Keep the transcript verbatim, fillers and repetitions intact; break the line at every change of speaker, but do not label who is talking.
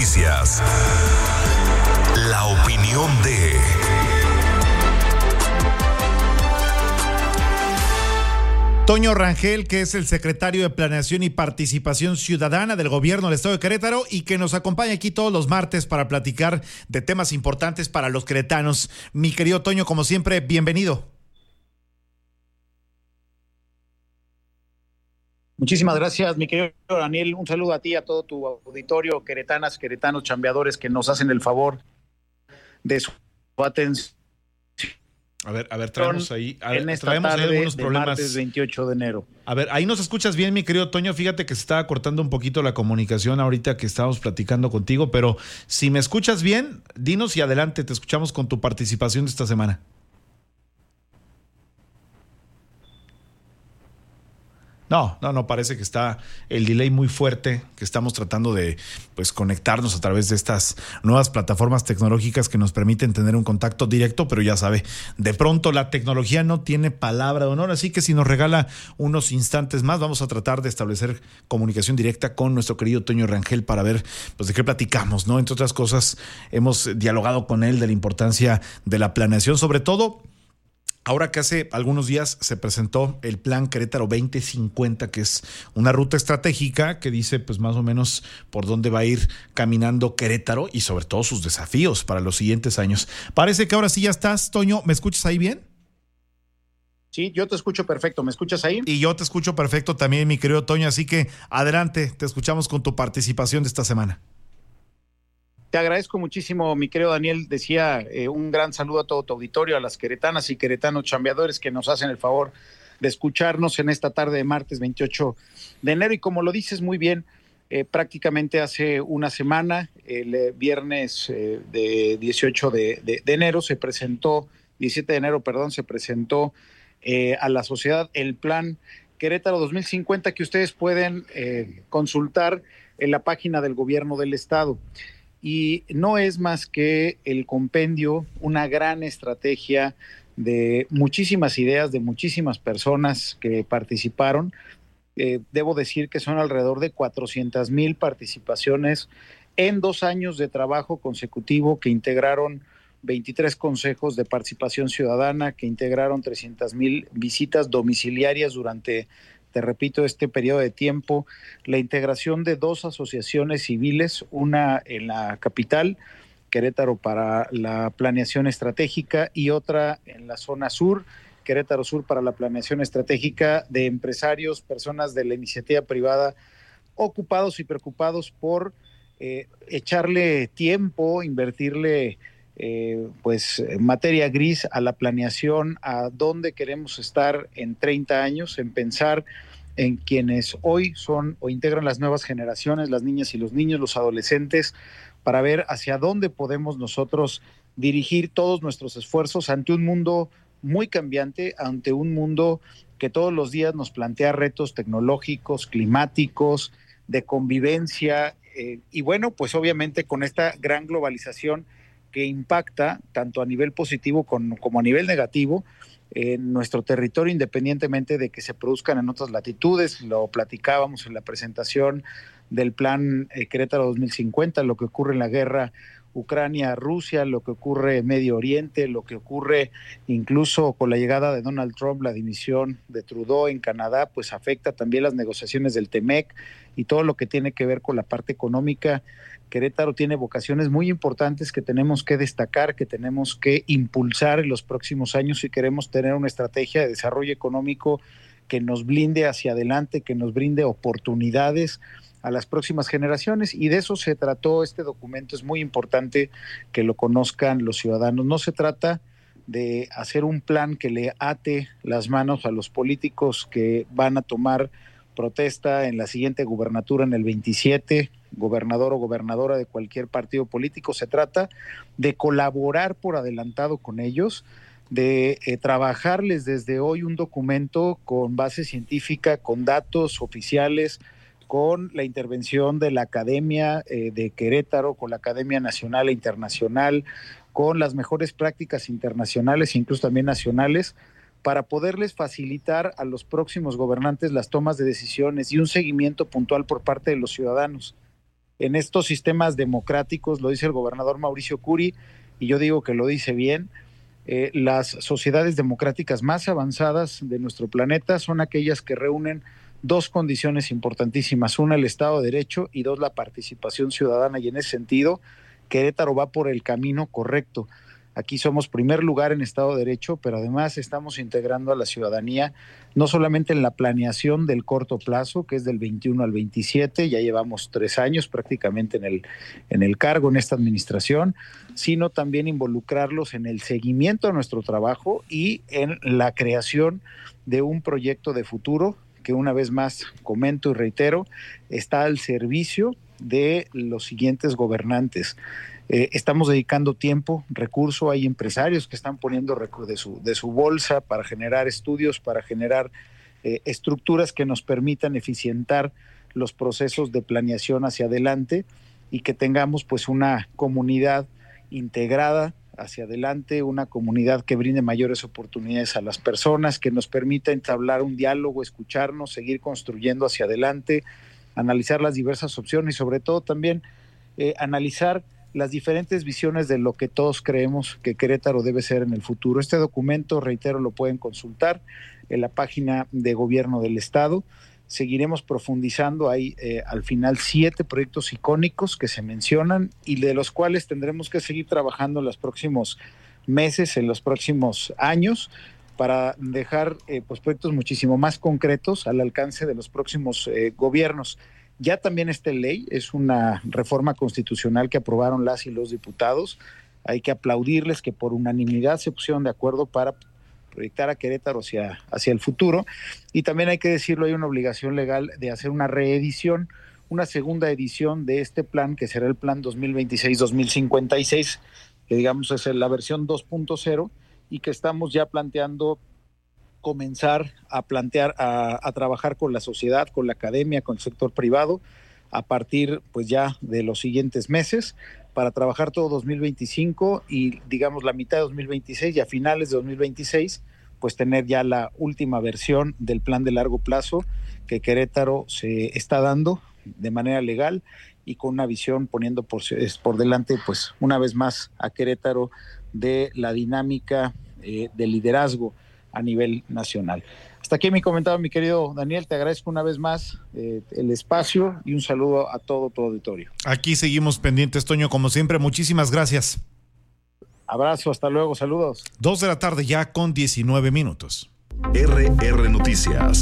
Noticias. La opinión de...
Toño Rangel, que es el secretario de Planeación y Participación Ciudadana del Gobierno del Estado de Querétaro y que nos acompaña aquí todos los martes para platicar de temas importantes para los queretanos. Mi querido Toño, como siempre, bienvenido.
Muchísimas gracias, mi querido Daniel. Un saludo a ti, a todo tu auditorio, queretanas, queretanos, chambeadores que nos hacen el favor de su atención.
A ver, a ver, traemos ahí, a ver,
en esta
traemos
tarde
ahí algunos
de
problemas.
Martes veintiocho de enero.
A ver, ahí nos escuchas bien, mi querido Toño. Fíjate que se estaba cortando un poquito la comunicación ahorita que estábamos platicando contigo, pero si me escuchas bien, dinos y adelante, te escuchamos con tu participación de esta semana. No, no, no, parece que está el delay muy fuerte, que estamos tratando de pues conectarnos a través de estas nuevas plataformas tecnológicas que nos permiten tener un contacto directo, pero ya sabe, de pronto la tecnología no tiene palabra de honor, así que si nos regala unos instantes más, vamos a tratar de establecer comunicación directa con nuestro querido Toño Rangel para ver pues de qué platicamos, ¿no? Entre otras cosas, hemos dialogado con él de la importancia de la planeación, sobre todo ahora que hace algunos días se presentó el Plan Querétaro veinte cincuenta, que es una ruta estratégica que dice pues más o menos por dónde va a ir caminando Querétaro y sobre todo sus desafíos para los siguientes años. Parece que ahora sí ya estás, Toño. ¿Me escuchas ahí bien?
Sí, yo te escucho perfecto. ¿Me escuchas ahí?
Y yo te escucho perfecto también, mi querido Toño. Así que adelante, te escuchamos con tu participación de esta semana.
Te agradezco muchísimo, mi querido Daniel. Decía eh, un gran saludo a todo tu auditorio, a las queretanas y queretanos chambeadores que nos hacen el favor de escucharnos en esta tarde de martes veintiocho de enero. Y como lo dices muy bien, eh, prácticamente hace una semana, el eh, viernes eh, de dieciocho de, de, de enero, se presentó, diecisiete de enero, perdón, se presentó eh, a la sociedad el Plan Querétaro dos mil cincuenta que ustedes pueden eh, consultar en la página del Gobierno del Estado. Y no es más que el compendio, una gran estrategia de muchísimas ideas, de muchísimas personas que participaron. Eh, debo decir que son alrededor de cuatrocientas mil participaciones en dos años de trabajo consecutivo que integraron veintitrés consejos de participación ciudadana, que integraron trescientas mil visitas domiciliarias durante, te repito, este periodo de tiempo, la integración de dos asociaciones civiles, una en la capital, Querétaro para la planeación estratégica, y otra en la zona sur, Querétaro Sur para la planeación estratégica, de empresarios, personas de la iniciativa privada, ocupados y preocupados por eh, echarle tiempo, invertirle Eh, pues materia gris a la planeación, a dónde queremos estar en treinta años, en pensar en quienes hoy son o integran las nuevas generaciones, las niñas y los niños, los adolescentes, para ver hacia dónde podemos nosotros dirigir todos nuestros esfuerzos ante un mundo muy cambiante, ante un mundo que todos los días nos plantea retos tecnológicos, climáticos, de convivencia, eh, y bueno, pues obviamente con esta gran globalización que impacta tanto a nivel positivo con, como a nivel negativo en nuestro territorio, independientemente de que se produzcan en otras latitudes. Lo platicábamos en la presentación del Plan eh, Querétaro dos mil cincuenta, lo que ocurre en la guerra Ucrania-Rusia, lo que ocurre en Medio Oriente, lo que ocurre incluso con la llegada de Donald Trump, la dimisión de Trudeau en Canadá, pues afecta también las negociaciones del TEMEC y todo lo que tiene que ver con la parte económica. Querétaro tiene vocaciones muy importantes que tenemos que destacar, que tenemos que impulsar en los próximos años si queremos tener una estrategia de desarrollo económico que nos blinde hacia adelante, que nos brinde oportunidades a las próximas generaciones, y de eso se trató este documento. Es muy importante que lo conozcan los ciudadanos. No se trata de hacer un plan que le ate las manos a los políticos que van a tomar protesta en la siguiente gubernatura en el veintisiete, gobernador o gobernadora de cualquier partido político. Se trata de colaborar por adelantado con ellos, de eh, trabajarles desde hoy un documento con base científica, con datos oficiales, con la intervención de la Academia eh, de Querétaro, con la Academia Nacional e Internacional, con las mejores prácticas internacionales e incluso también nacionales, para poderles facilitar a los próximos gobernantes las tomas de decisiones y un seguimiento puntual por parte de los ciudadanos. En estos sistemas democráticos, lo dice el gobernador Mauricio Curi, y yo digo que lo dice bien, eh, las sociedades democráticas más avanzadas de nuestro planeta son aquellas que reúnen dos condiciones importantísimas: una, el Estado de Derecho, y dos, la participación ciudadana. Y en ese sentido, Querétaro va por el camino correcto. Aquí somos primer lugar en Estado de Derecho, pero además estamos integrando a la ciudadanía, no solamente en la planeación del corto plazo, que es del veintiuno al veintisiete, ya llevamos tres años prácticamente en el, en el cargo, en esta administración, sino también involucrarlos en el seguimiento de nuestro trabajo y en la creación de un proyecto de futuro que, una vez más comento y reitero, está al servicio de los siguientes gobernantes. Eh, estamos dedicando tiempo, recurso, hay empresarios que están poniendo de su, de su bolsa para generar estudios, para generar eh, estructuras que nos permitan eficientar los procesos de planeación hacia adelante y que tengamos pues una comunidad integrada hacia adelante, una comunidad que brinde mayores oportunidades a las personas, que nos permita entablar un diálogo, escucharnos, seguir construyendo hacia adelante, analizar las diversas opciones y sobre todo también eh, analizar las diferentes visiones de lo que todos creemos que Querétaro debe ser en el futuro. Este documento, reitero, lo pueden consultar en la página de Gobierno del Estado. Seguiremos profundizando. Hay eh, al final siete proyectos icónicos que se mencionan y de los cuales tendremos que seguir trabajando en los próximos meses, en los próximos años, para dejar eh, pues proyectos muchísimo más concretos al alcance de los próximos eh, gobiernos. Ya también esta ley es una reforma constitucional que aprobaron las y los diputados. Hay que aplaudirles que por unanimidad se pusieron de acuerdo para proyectar a Querétaro hacia, hacia el futuro. Y también hay que decirlo, hay una obligación legal de hacer una reedición, una segunda edición de este plan, que será el plan dos mil veintiséis dos mil cincuenta y seis, que digamos es la versión dos punto cero, y que estamos ya planteando comenzar a plantear, a, a trabajar con la sociedad, con la academia, con el sector privado, a partir pues ya de los siguientes meses, para trabajar todo dos mil veinticinco y digamos la mitad de dos mil veintiséis, y a finales de dos mil veintiséis pues tener ya la última versión del plan de largo plazo que Querétaro se está dando de manera legal y con una visión poniendo por, por delante pues una vez más a Querétaro de la dinámica eh, de liderazgo a nivel nacional. Hasta aquí mi comentario, mi querido Daniel. Te agradezco una vez más eh, el espacio y un saludo a todo tu auditorio.
Aquí seguimos pendientes, Toño, como siempre. Muchísimas gracias.
Abrazo, hasta luego, saludos.
Dos de la tarde ya con diecinueve minutos.
R R Noticias.